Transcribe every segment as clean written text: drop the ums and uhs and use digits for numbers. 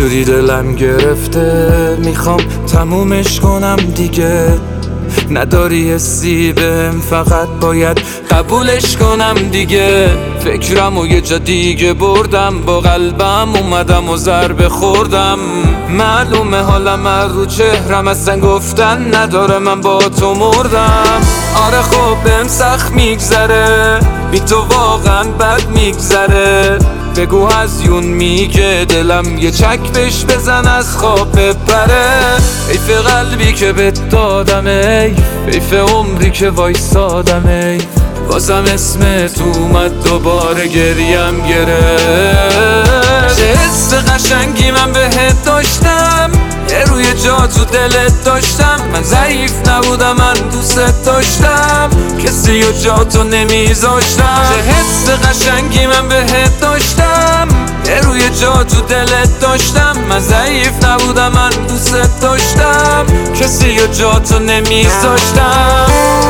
جوری دلم گرفته میخوام تمومش کنم دیگه. نداری حسی بهم، فقط باید قبولش کنم دیگه. فکرمو یه جا دیگه بردم، با قلبم اومدم و ضربه خوردم. معلومه حالم رو چهرم، اصلا گفتن نداره من با تو مردم. آره خب بهم سخت میگذره، بی تو واقعا بد میگذره. بگو هزیون میگه دلم یه چک بهش بزن از خواب بپره. حیف قلبی که بهت دادم، حیف عمری که وایسادم. بازم اسمت اومد دوباره گریم گرفت. چه حس قشنگی من بهت داشتم، یه روی جا تو دلت داشتم. من ضعیف نبودم، من دوست داشتم، کسی و جا تو نمیذاشتم. چه حس قشنگی من بهت داشتم، یه روی جا تو دلت داشتم. من ضعیف نبودم، من دوست داشتم، کسی و جا تو نمیذاشتم.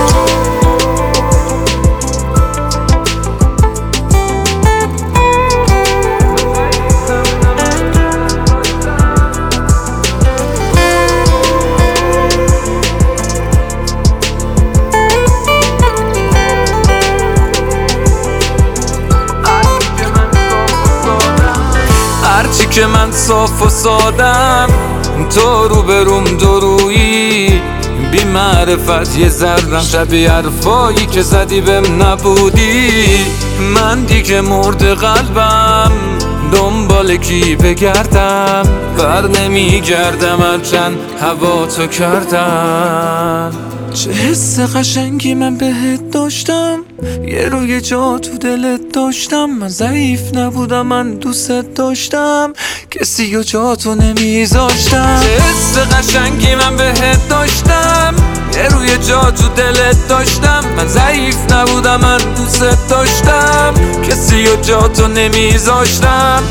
هرچی که من صاف و سادم، تو رو بروم درویی. بی معرفت یه ذرم شبیه حرفایی که زدی بهم نبودی. من دیگه مرد قلبم، دنبال کی بگردم؟ بر نمیگردم هرچند هوا تو کردم. چه حس قشنگی من بهت داشتم، یه روی جا تو دلت داشتم. من ضعیف نبودم، من دوست داشتم، کسی و جا تو نمیذاشتم. چه حس قشنگی من بهت داشتم، یه روی جا تو دلت داشتم. من ضعیف نبودم، من دوست داشتم، کسی و جا تو نمیذاشتم.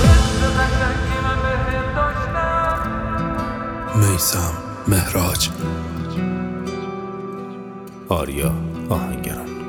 میثم مهراج، آریا آهنگران.